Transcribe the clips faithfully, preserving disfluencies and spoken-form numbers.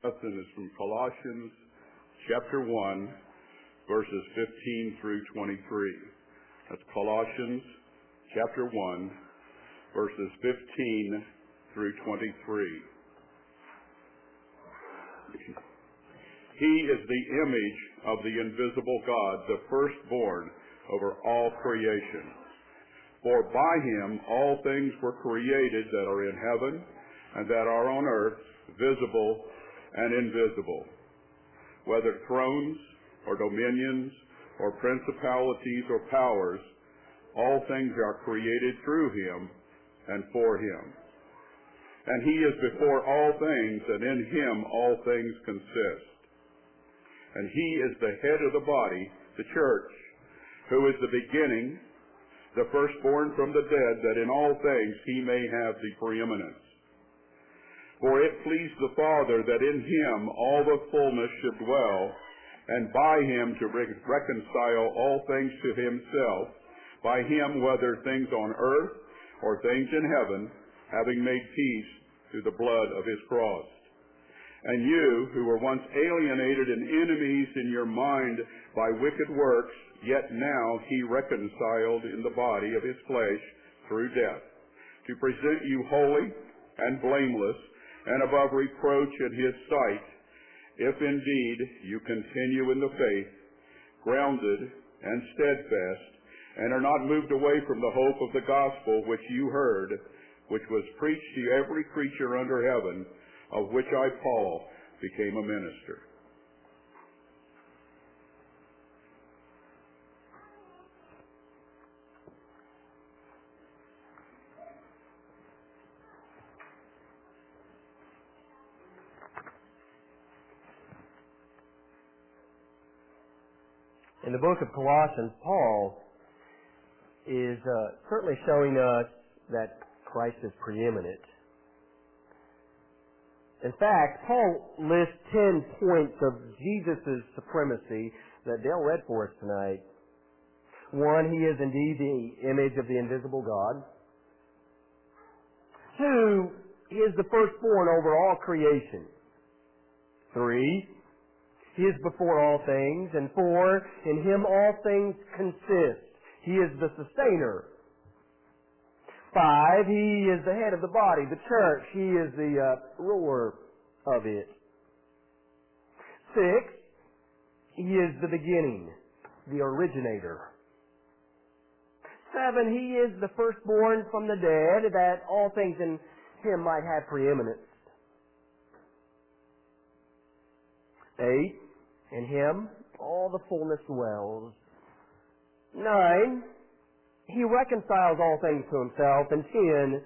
lesson is from Colossians chapter one, verses fifteen through twenty-three. That's Colossians chapter one, verses fifteen through twenty-three. He is the image of the invisible God, the firstborn over all creation. For by him all things were created that are in heaven and that are on earth, visible and invisible. Whether thrones or dominions or principalities or powers, all things are created through him and for him. And he is before all things, and in him all things consist. And he is the head of the body, the church, who is the beginning, the firstborn from the dead, that in all things he may have the preeminence. For it pleased the Father that in him all the fullness should dwell, and by him to re- reconcile all things to himself, by him whether things on earth or things in heaven, having made peace through the blood of his cross. And you, who were once alienated and enemies in your mind by wicked works, yet now he reconciled in the body of his flesh through death, to present you holy and blameless and above reproach in his sight, if indeed you continue in the faith, grounded and steadfast, and are not moved away from the hope of the gospel which you heard, which was preached to every creature under heaven, of which I, Paul, became a minister. In the book of Colossians, Paul is uh, certainly showing us that Christ is preeminent. In fact, Paul lists ten points of Jesus' supremacy that Dale read for us tonight. One, he is indeed the image of the invisible God. Two, he is the firstborn over all creation. Three, he is before all things. And four, in him all things consist. He is the sustainer. Five, he is the head of the body, the church. He is the uh, ruler of it. Six, he is the beginning, the originator. Seven, he is the firstborn from the dead, that all things in him might have preeminence. Eight, in him all the fullness dwells. Nine, he reconciles all things to himself. And ten,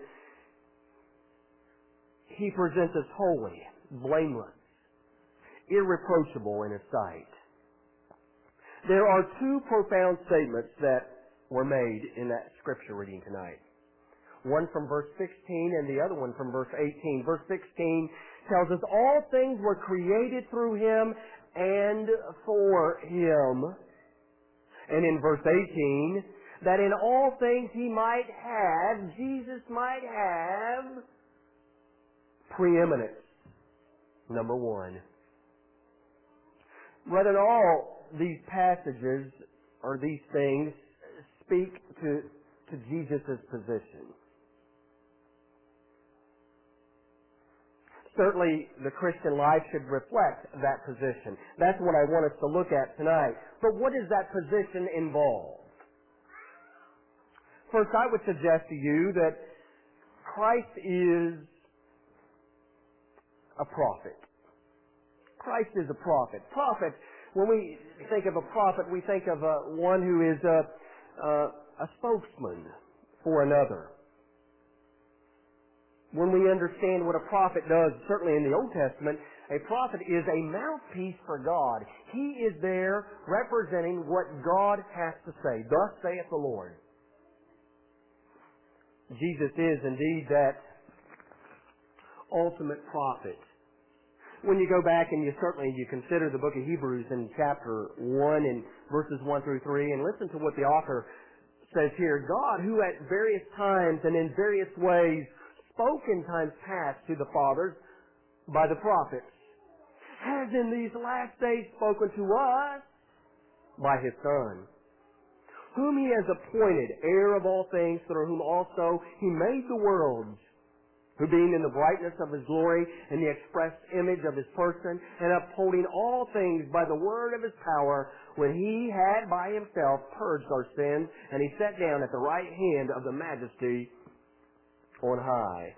he presents us holy, blameless, irreproachable in his sight. There are two profound statements that were made in that scripture reading tonight. One from verse sixteen and the other one from verse eighteen. Verse sixteen tells us all things were created through him and for him. And in verse eighteen, that in all things he might have, Jesus might have preeminence. Number one. Brethren, all these passages or these things speak to, to Jesus' position. Certainly, the Christian life should reflect that position. That's what I want us to look at tonight. But what does that position involve? First, I would suggest to you that Christ is a prophet. Christ is a prophet. Prophet, when we think of a prophet, we think of a, one who is a, a, a spokesman for another. When we understand what a prophet does, certainly in the Old Testament, a prophet is a mouthpiece for God. He is there representing what God has to say. Thus saith the Lord. Jesus is indeed that ultimate prophet. When you go back and you certainly you consider the book of Hebrews in chapter one and verses one through three and listen to what the author says here. God, who at various times and in various ways spoke in times past to the fathers by the prophets, has in these last days spoken to us by His Son, whom He has appointed heir of all things, through whom also He made the worlds, who being in the brightness of His glory and the express image of His person, and upholding all things by the word of His power, when He had by Himself purged our sins, and He sat down at the right hand of the Majesty on high.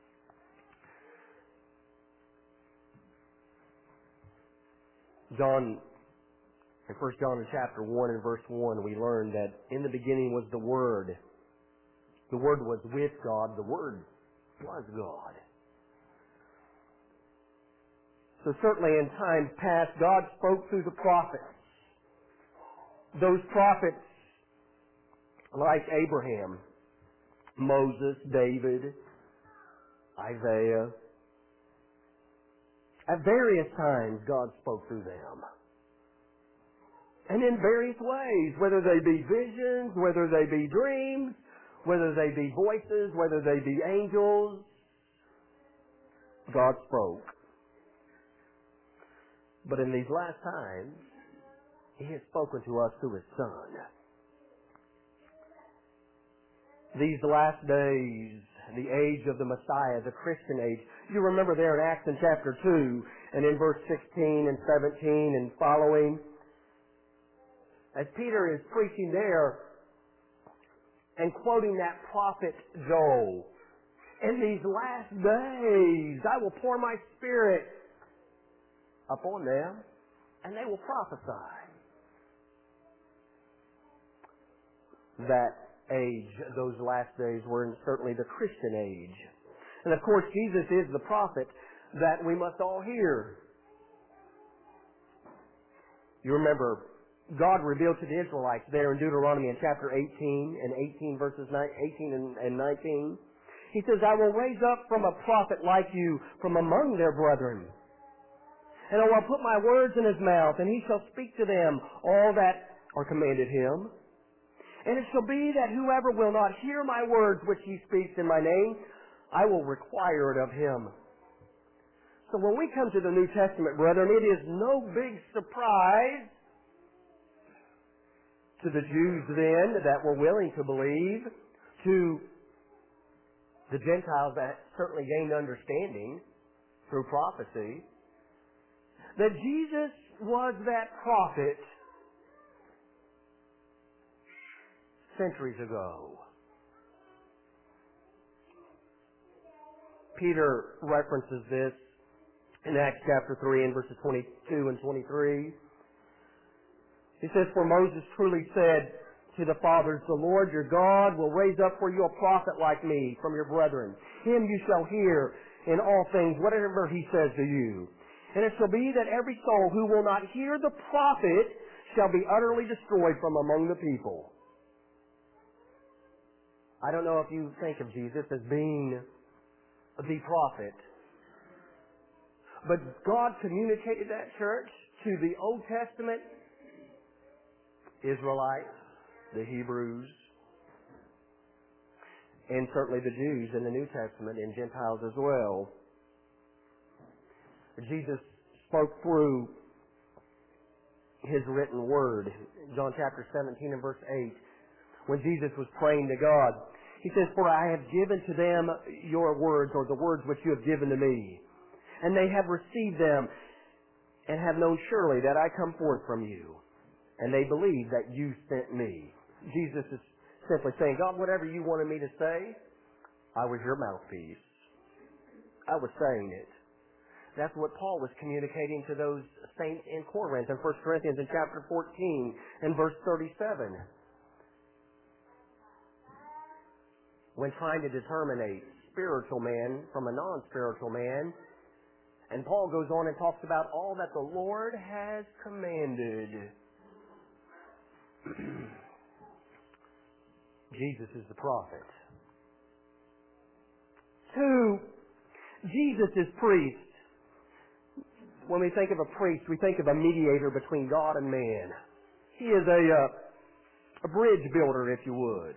John, in First John chapter one and verse one, we learn that in the beginning was the Word. The Word was with God. The Word was God. So certainly in times past, God spoke through the prophets. Those prophets like Abraham, Moses, David, Isaiah. At various times, God spoke through them. And in various ways, whether they be visions, whether they be dreams, whether they be voices, whether they be angels, God spoke. But in these last times, He has spoken to us through His Son. These last days, the age of the Messiah, the Christian age. You remember there in Acts in chapter two, and in verse sixteen and seventeen and following, as Peter is preaching there and quoting that prophet Joel, in these last days I will pour my Spirit upon them, and they will prophesy. That age, those last days, were in certainly the Christian age. And of course, Jesus is the prophet that we must all hear. You remember, God revealed to the Israelites there in Deuteronomy in chapter eighteen and eighteen verses eighteen and nineteen. He says, I will raise up from a prophet like you from among their brethren. And I will put my words in his mouth, and he shall speak to them all that are commanded him. And it shall be that whoever will not hear my words which he speaks in my name, I will require it of him. So when we come to the New Testament, brethren, it is no big surprise to the Jews then that were willing to believe, to the Gentiles that certainly gained understanding through prophecy, that Jesus was that prophet centuries ago. Peter references this in Acts chapter three and verses twenty-two and twenty-three. He says, for Moses truly said to the fathers, the Lord your God will raise up for you a prophet like me from your brethren. Him you shall hear in all things, whatever he says to you. And it shall be that every soul who will not hear the prophet shall be utterly destroyed from among the people. I don't know if you think of Jesus as being the prophet, but God communicated that, church, to the Old Testament Israelites, the Hebrews, and certainly the Jews in the New Testament, and Gentiles as well. Jesus spoke through His written word. John chapter seventeen and verse eight, when Jesus was praying to God, He says, for I have given to them your words, or the words which you have given to me. And they have received them, and have known surely that I come forth from you. And they believe that you sent me. Jesus is simply saying, God, whatever you wanted me to say, I was your mouthpiece. I was saying it. That's what Paul was communicating to those saints in Corinth in First Corinthians in chapter fourteen and verse thirty-seven. When trying to determine a spiritual man from a non-spiritual man. And Paul goes on and talks about all that the Lord has commanded. Jesus is the prophet. Two, Jesus is priest. When we think of a priest, we think of a mediator between God and man. He is a, uh, a bridge builder, if you would.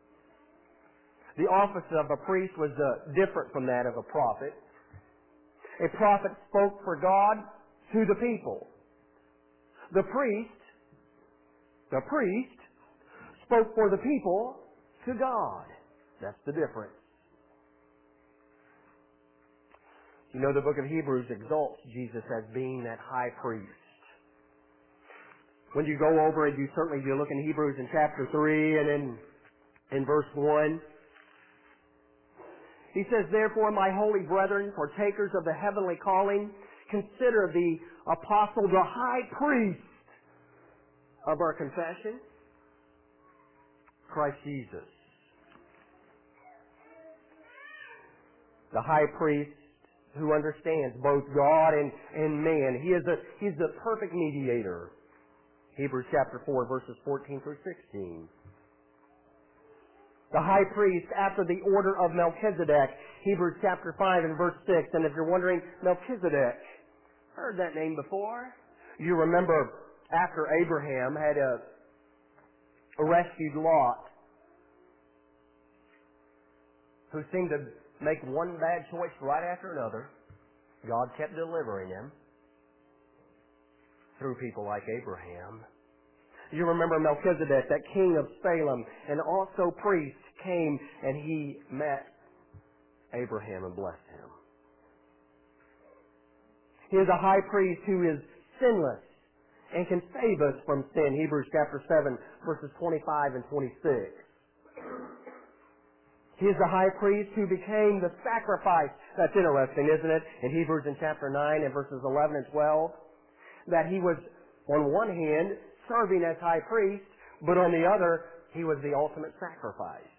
The office of a priest was uh, different from that of a prophet. A prophet spoke for God to the people. The priest, the priest spoke for the people to God. That's the difference. You know, the book of Hebrews exalts Jesus as being that high priest. When you go over it, you certainly do look in Hebrews in chapter three and in, in verse one. He says, therefore, my holy brethren, partakers of the heavenly calling, consider the apostle the high priest of our confession, Christ Jesus. The high priest who understands both God and, and man. He is a, he's the perfect mediator. Hebrews chapter four, verses fourteen through sixteen. The high priest after the order of Melchizedek. Hebrews chapter five and verse six. And if you're wondering, Melchizedek, heard that name before? You remember after Abraham had a, a rescued Lot, who seemed to make one bad choice right after another. God kept delivering him through people like Abraham. You remember Melchizedek, that king of Salem, and also priest, came and he met Abraham and blessed him. He is a high priest who is sinless and can save us from sin. Hebrews chapter seven, verses twenty-five and twenty-six. He is the high priest who became the sacrifice. That's interesting, isn't it? In Hebrews in chapter nine and verses eleven and twelve. That he was, on one hand, serving as high priest, but on the other, he was the ultimate sacrifice.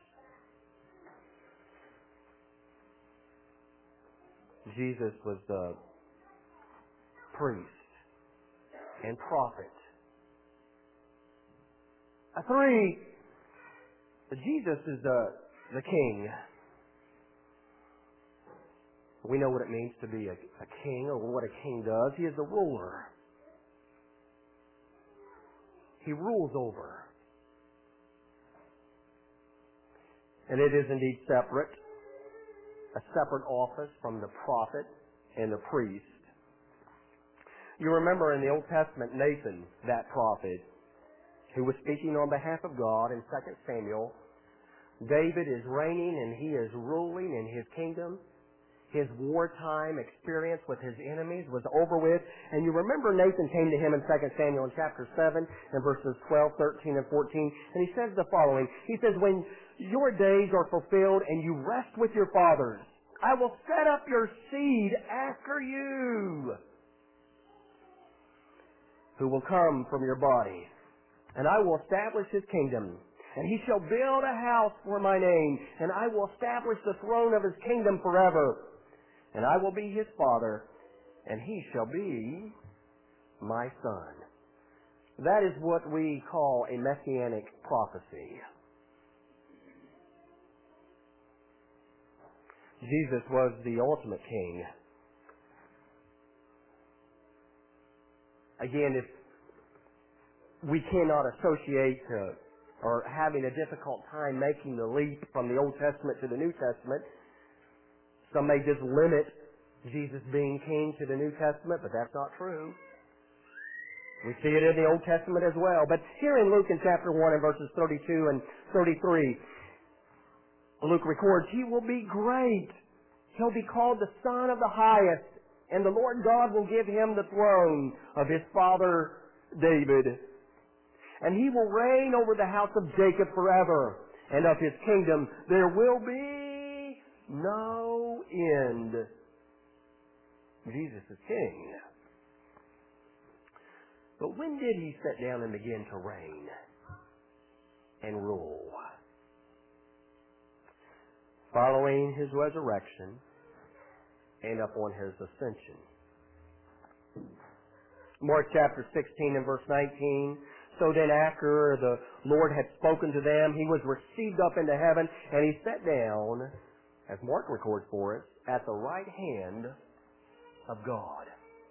Jesus was the priest and prophet. A three, Jesus is the The king. We know what it means to be a, a king, or what a king does. He is a ruler. He rules over. And it is indeed separate. A separate office from the prophet and the priest. You remember in the Old Testament, Nathan, that prophet, who was speaking on behalf of God in Second Samuel. David is reigning and he is ruling in his kingdom. His wartime experience with his enemies was over with. And you remember Nathan came to him in Second Samuel in chapter seven and verses twelve, thirteen, and fourteen. And he says the following. He says, when your days are fulfilled and you rest with your fathers, I will set up your seed after you, who will come from your body. And I will establish his kingdom. And he shall build a house for my name, and I will establish the throne of his kingdom forever. And I will be his father, and he shall be my son. That is what we call a messianic prophecy. Jesus was the ultimate king. Again, if we cannot associate uh, or having a difficult time making the leap from the Old Testament to the New Testament. Some may just limit Jesus being king to the New Testament, but that's not true. We see it in the Old Testament as well. But here in Luke in chapter one and verses thirty-two and thirty-three, Luke records, he will be great. He'll be called the Son of the Highest, and the Lord God will give him the throne of his father David. And he will reign over the house of Jacob forever, and of his kingdom there will be no end. Jesus is king. But when did he sit down and begin to reign and rule? Following his resurrection and upon his ascension. Mark chapter sixteen and verse nineteen. So then after the Lord had spoken to them, he was received up into heaven, and he sat down, as Mark records for us, at the right hand of God.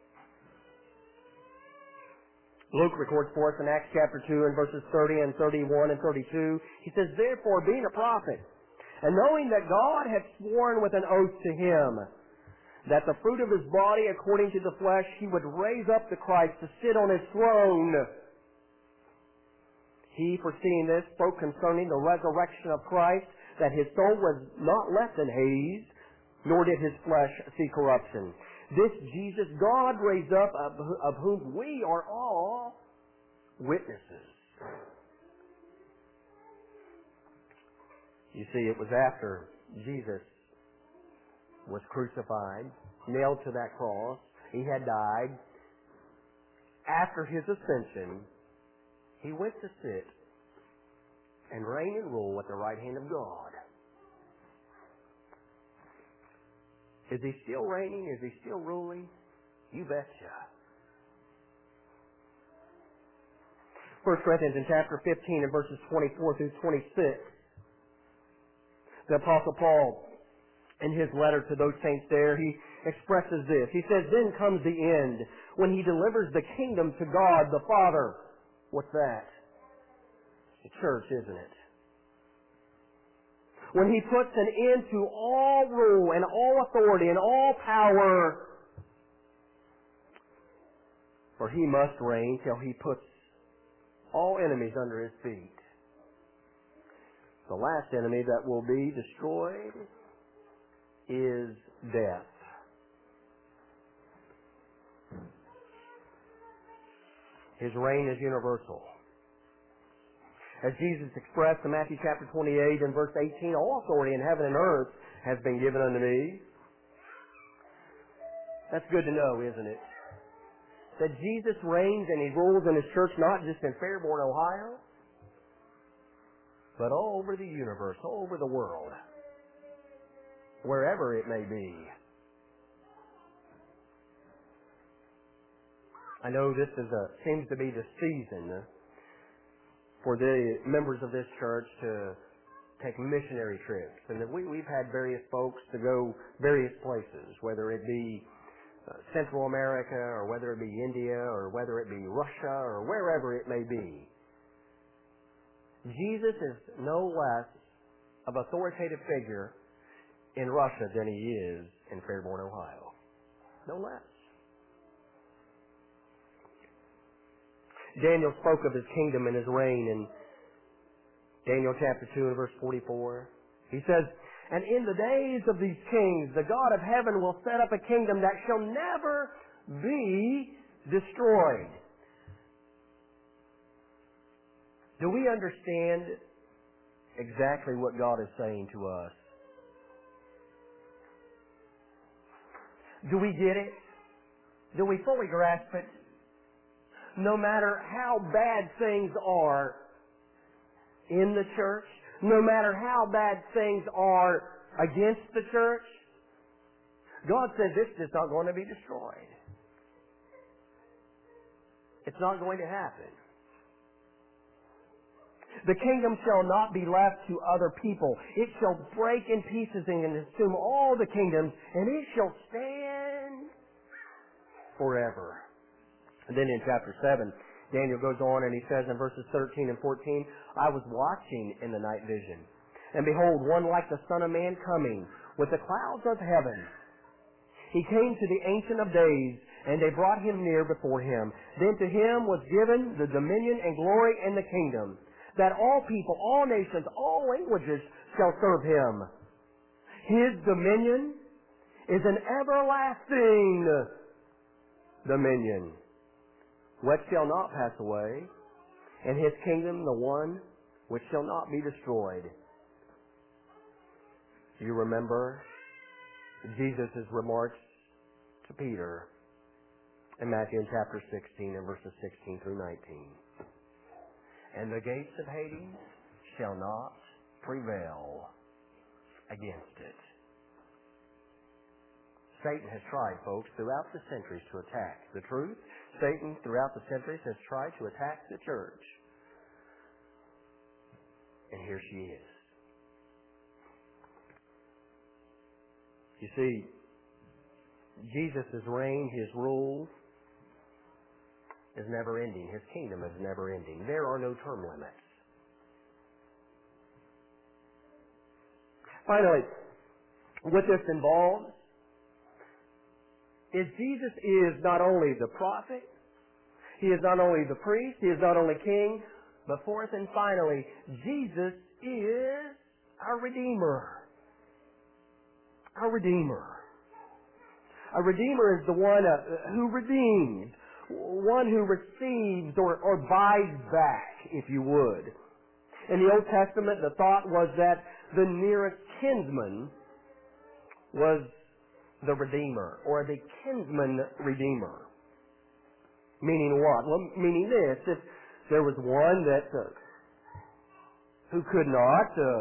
Luke records for us in Acts chapter two and verses thirty and thirty-one and thirty-two. He says, therefore, being a prophet, and knowing that God had sworn with an oath to him, that the fruit of his body, according to the flesh, he would raise up the Christ to sit on his throne. He, foreseeing this, spoke concerning the resurrection of Christ, that his soul was not left in Hades, nor did his flesh see corruption. This Jesus God raised up, of, of whom we are all witnesses. You see, it was after Jesus was crucified, nailed to that cross, he had died. After his ascension, he went to sit and reign and rule at the right hand of God. Is he still reigning? Is he still ruling? You betcha. First Corinthians in chapter fifteen and verses twenty-four through twenty-six. The Apostle Paul, in his letter to those saints there, he expresses this. He says, then comes the end, when he delivers the kingdom to God the Father. What's that? The church, isn't it? When he puts an end to all rule and all authority and all power. For he must reign till he puts all enemies under his feet. The last enemy that will be destroyed is death. His reign is universal. As Jesus expressed in Matthew chapter twenty-eight and verse eighteen, all authority in heaven and earth has been given unto me. That's good to know, isn't it? That Jesus reigns and he rules in his church not just in Fairborn, Ohio, but all over the universe, all over the world, wherever it may be. I know this is a seems to be the season for the members of this church to take missionary trips. And that we, we've had various folks to go various places, whether it be uh, Central America or whether it be India or whether it be Russia or wherever it may be. Jesus is no less of an authoritative figure in Russia than he is in Fairborn, Ohio. No less. Daniel spoke of his kingdom and his reign in Daniel chapter two and verse forty-four. He says, and in the days of these kings, the God of heaven will set up a kingdom that shall never be destroyed. Do we understand exactly what God is saying to us? Do we get it? Do we fully grasp it? No matter how bad things are in the church, no matter how bad things are against the church, God says this is not going to be destroyed. It's not going to happen. The kingdom shall not be left to other people. It shall break in pieces and consume all the kingdoms, and it shall stand forever. And then in chapter seven, Daniel goes on and he says in verses thirteen and fourteen, I was watching in the night vision, and behold, one like the Son of Man coming with the clouds of heaven. He came to the Ancient of Days, and they brought him near before him. Then to him was given the dominion and glory and the kingdom, that all people, all nations, all languages shall serve him. His dominion is an everlasting dominion, which shall not pass away, and his kingdom the one which shall not be destroyed. You remember Jesus' remarks to Peter in Matthew chapter sixteen and verses sixteen through nineteen. And the gates of Hades shall not prevail against it. Satan has tried, folks, throughout the centuries to attack the truth. Satan, throughout the centuries, has tried to attack the church. And here she is. You see, Jesus' reign, his rule, is never ending. His kingdom is never ending. There are no term limits. Finally, what this involves is Jesus is not only the prophet, He is not only the priest, He is not only king, but fourth and finally, Jesus is our Redeemer. Our Redeemer. A Redeemer is the one uh, who redeems, one who receives or, or buys back, if you would. In the Old Testament, the thought was that the nearest kinsman was the Redeemer, or the kinsman Redeemer. Meaning what? Well, meaning this, if there was one that uh, who could not, uh,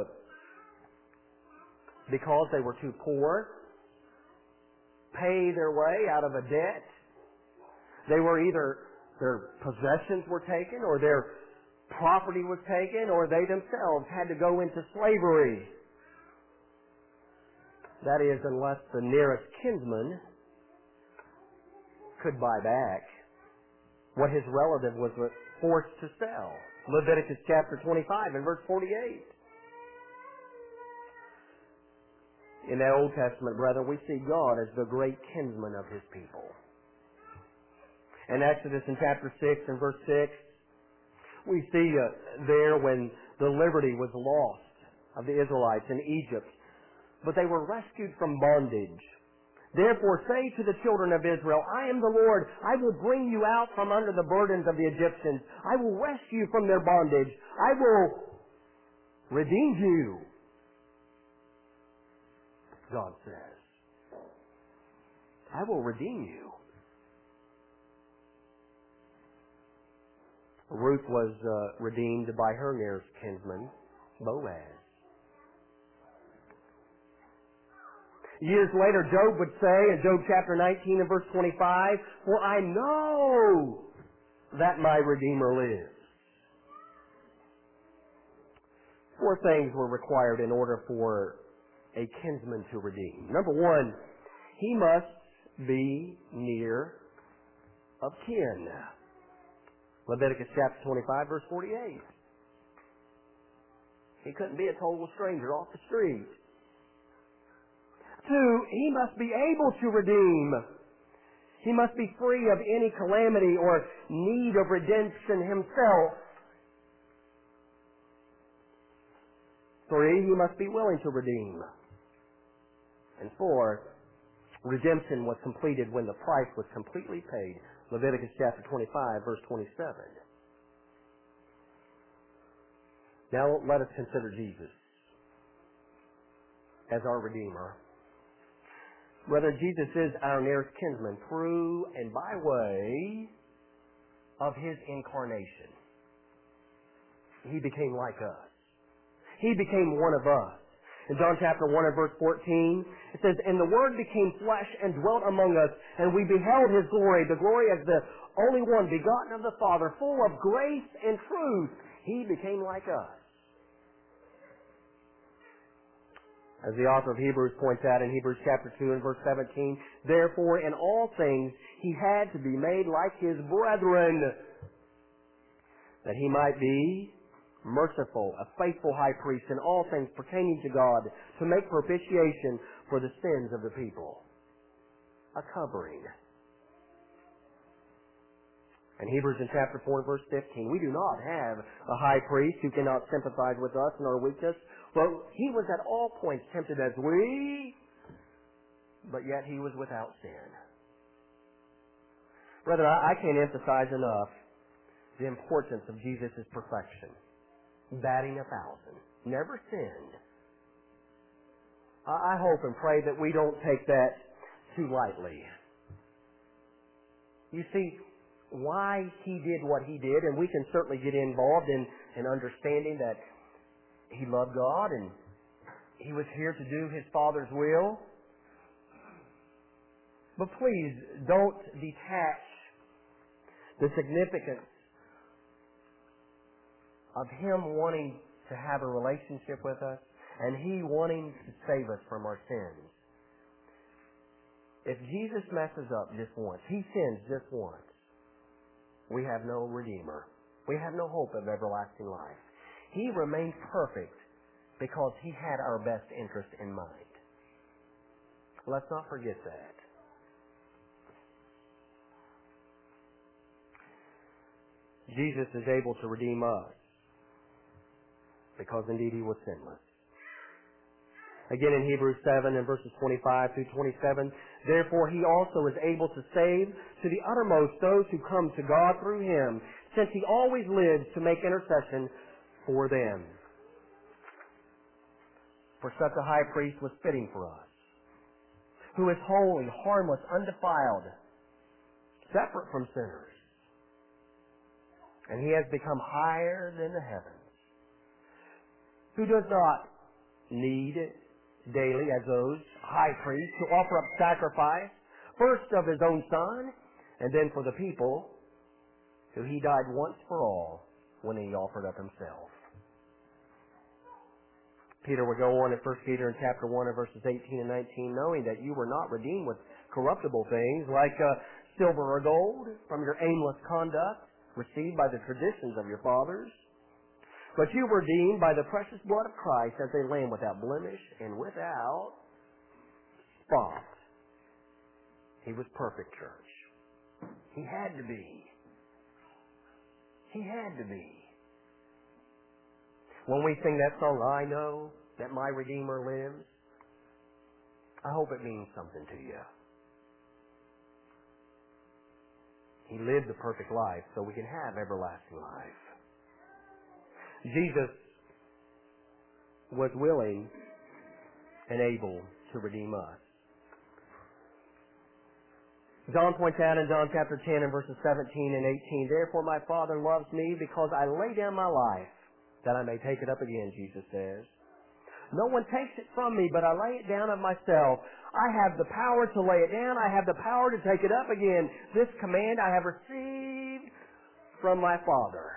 because they were too poor, pay their way out of a debt. They were either, their possessions were taken, or their property was taken, or they themselves had to go into slavery. That is, unless the nearest kinsman could buy back what his relative was forced to sell. Leviticus chapter twenty-five and verse forty-eight. In that Old Testament, brethren, we see God as the great kinsman of His people. In Exodus in chapter six and verse six, we see uh, there when the liberty was lost of the Israelites in Egypt, but they were rescued from bondage. Therefore say to the children of Israel, I am the Lord. I will bring you out from under the burdens of the Egyptians. I will rescue you from their bondage. I will redeem you, God says. I will redeem you. Ruth was uh, redeemed by her nearest kinsman, Boaz. Years later, Job would say in Job chapter nineteen and verse twenty-five, for I know that my Redeemer lives. Four things were required in order for a kinsman to redeem. Number one, he must be near of kin. Leviticus chapter twenty-five, verse forty-eight. He couldn't be a total stranger off the street. Two, he must be able to redeem. He must be free of any calamity or need of redemption himself. Three, he must be willing to redeem. And four, redemption was completed when the price was completely paid. Leviticus chapter twenty-five, verse twenty-seven. Now let us consider Jesus as our Redeemer. Whether Jesus is our nearest kinsman through and by way of His incarnation. He became like us. He became one of us. In John chapter one and verse fourteen, it says, and the Word became flesh and dwelt among us, and we beheld His glory, the glory as the only one begotten of the Father, full of grace and truth. He became like us. As the author of Hebrews points out in Hebrews chapter two and verse seventeen, therefore in all things He had to be made like His brethren, that He might be merciful, a faithful high priest in all things pertaining to God, to make propitiation for the sins of the people. A covering. In Hebrews in chapter four and verse fifteen, we do not have a high priest who cannot sympathize with us in our weakness. Well, He was at all points tempted as we, but yet He was without sin. Brethren, I, I can't emphasize enough the importance of Jesus' perfection. Batting a thousand. Never sinned. I, I hope and pray that we don't take that too lightly. You see, why He did what He did, and we can certainly get involved in, in understanding that He loved God and He was here to do His Father's will. But please don't detach the significance of Him wanting to have a relationship with us and He wanting to save us from our sins. If Jesus messes up just once, He sins just once, we have no Redeemer. We have no hope of everlasting life. He remained perfect because He had our best interest in mind. Let's not forget that. Jesus is able to redeem us because indeed He was sinless. Again in Hebrews seven and verses twenty-five through twenty-seven, therefore He also is able to save to the uttermost those who come to God through Him, since He always lives to make intercession for them. For such a high priest was fitting for us, who is holy, harmless, undefiled, separate from sinners. And He has become higher than the heavens, who does not need daily, as those high priests, to offer up sacrifice, first of His own Son, and then for the people, who He died once for all when He offered up Himself. Peter would go on in First Peter in chapter one and verses eighteen and nineteen, knowing that you were not redeemed with corruptible things like uh, silver or gold from your aimless conduct received by the traditions of your fathers, but you were redeemed by the precious blood of Christ as a lamb without blemish and without spot. He was perfect, church. He had to be. He had to be. When we sing that song, I know that my Redeemer lives, I hope it means something to you. He lived the perfect life so we can have everlasting life. Jesus was willing and able to redeem us. John points out in John chapter ten and verses seventeen and eighteen, therefore my Father loves me because I lay down my life that I may take it up again, Jesus says. No one takes it from me, but I lay it down of myself. I have the power to lay it down. I have the power to take it up again. This command I have received from my Father.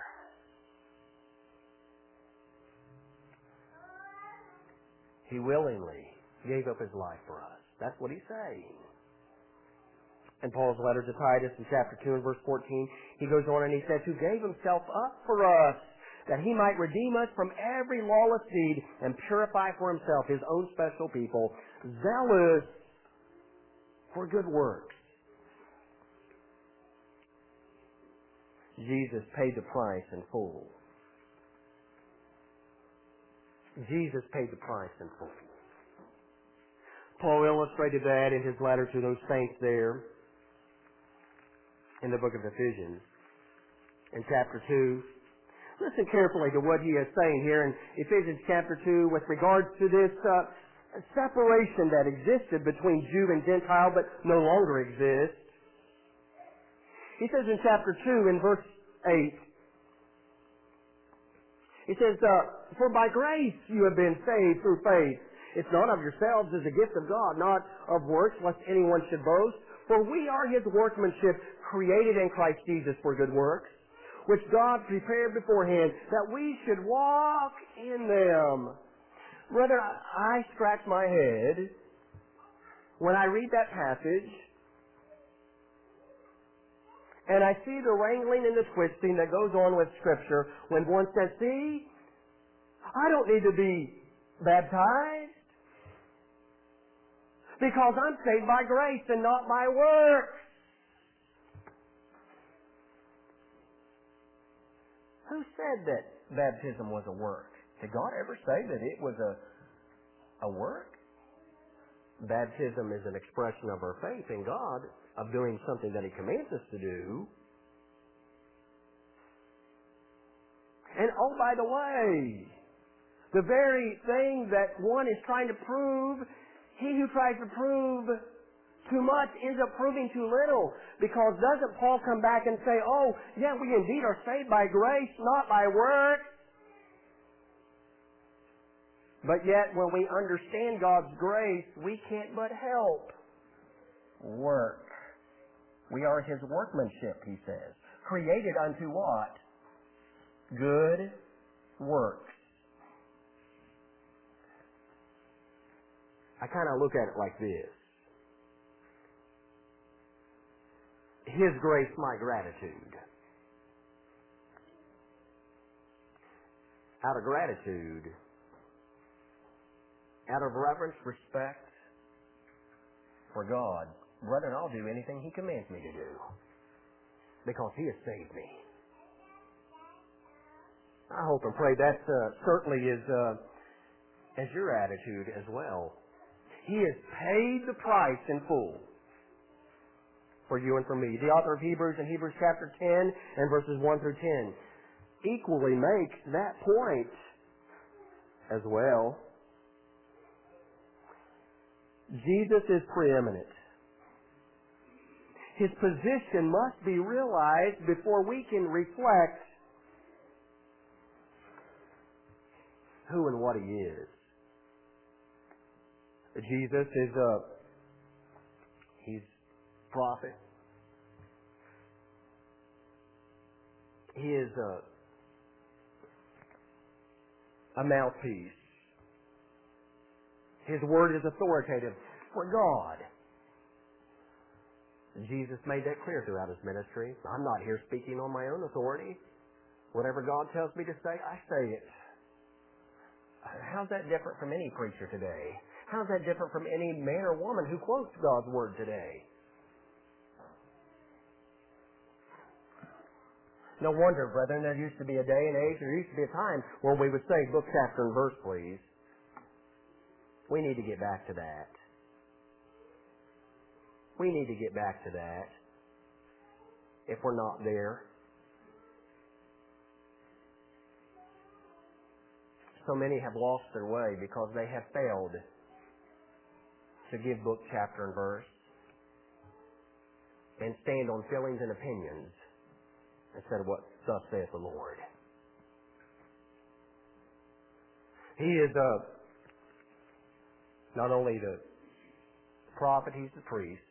He willingly gave up His life for us. That's what He's saying. In Paul's letter to Titus in chapter two and verse fourteen, he goes on and he says, who gave Himself up for us, that He might redeem us from every lawless deed and purify for Himself His own special people, zealous for good works. Jesus paid the price in full. Jesus paid the price in full. Paul illustrated that in his letter to those saints there in the book of Ephesians in chapter two. Listen carefully to what he is saying here in Ephesians chapter two with regards to this uh, separation that existed between Jew and Gentile but no longer exists. He says in chapter two in verse eight, he says, uh, for by grace you have been saved through faith. It's not of yourselves, as a gift of God, not of works, lest anyone should boast. For we are His workmanship, created in Christ Jesus for good works, which God prepared beforehand, that we should walk in them. Brother, I scratch my head when I read that passage, and I see the wrangling and the twisting that goes on with Scripture when one says, see, I don't need to be baptized because I'm saved by grace and not by works. Who said that baptism was a work? Did God ever say that it was a, a work? Baptism is an expression of our faith in God, of doing something that He commands us to do. And oh, by the way, the very thing that one is trying to prove, he who tries to prove too much ends up proving too little. Because doesn't Paul come back and say, oh, yeah, we indeed are saved by grace, not by works? But yet, when we understand God's grace, we can't but help work. We are His workmanship, he says. Created unto what? Good works. I kind of look at it like this. His grace, my gratitude. Out of gratitude, out of reverence, respect for God, brethren, I'll do anything He commands me to do because He has saved me. I hope and pray that uh, certainly is uh, as your attitude as well. He has paid the price in full for you and for me. The author of Hebrews in Hebrews chapter ten and verses one through ten equally make that point as well. Jesus is preeminent. His position must be realized before we can reflect who and what He is. Jesus is a He's prophet. He is a a mouthpiece. His word is authoritative for God. Jesus made that clear throughout His ministry. I'm not here speaking on my own authority. Whatever God tells me to say, I say it. How's that different from any preacher today? How's that different from any man or woman who quotes God's Word today? No wonder, brethren, there used to be a day and age, there used to be a time when we would say, book, chapter, and verse, please. We need to get back to that. We need to get back to that if we're not there. So many have lost their way because they have failed to give book, chapter, and verse and stand on feelings and opinions instead of what thus saith the Lord. He is uh, not only the prophet, He's the priest.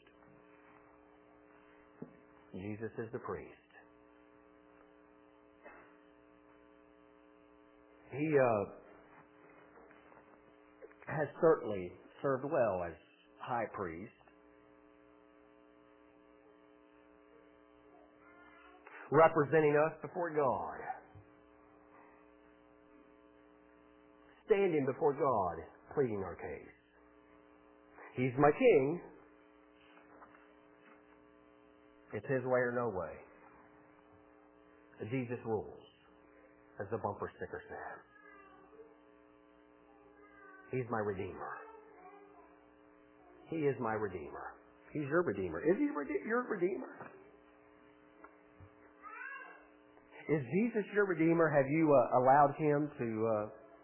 Jesus is the priest. He uh, has certainly served well as high priest. Representing us before God. Standing before God, pleading our case. He's my king. It's His way or no way. Jesus rules, as the bumper sticker says. He's my Redeemer. He is my Redeemer. He's your Redeemer. Is He rede- your Redeemer? Is Jesus your Redeemer? Have you uh, allowed Him to uh,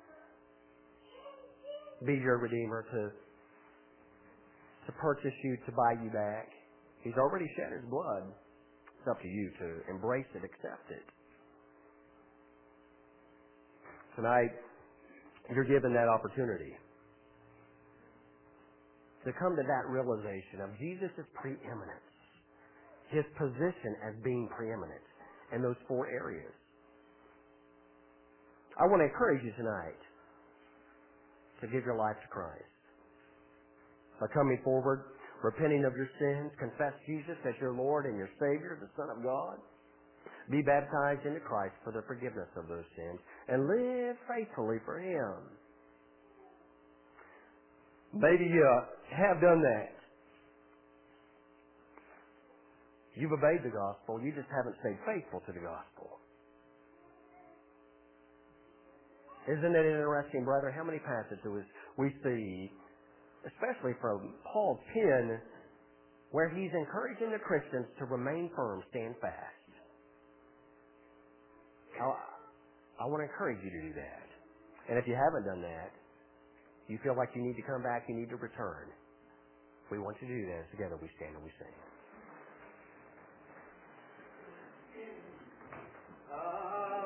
be your Redeemer, to to purchase you, to buy you back? He's already shed His blood. It's up to you to embrace it, accept it. Tonight, you're given that opportunity to come to that realization of Jesus' preeminence, His position as being preeminent in those four areas. I want to encourage you tonight to give your life to Christ. By coming forward, repenting of your sins, confess Jesus as your Lord and your Savior, the Son of God. Be baptized into Christ for the forgiveness of those sins, and live faithfully for Him. Maybe you uh, have done that. You've obeyed the gospel, you just haven't stayed faithful to the gospel. Isn't it interesting, brother, how many passages we see, especially from Paul's pen, where he's encouraging the Christians to remain firm, stand fast. I, I want to encourage you to do that. And if you haven't done that, you feel like you need to come back, you need to return. We want you to do that. Together we stand and we sing.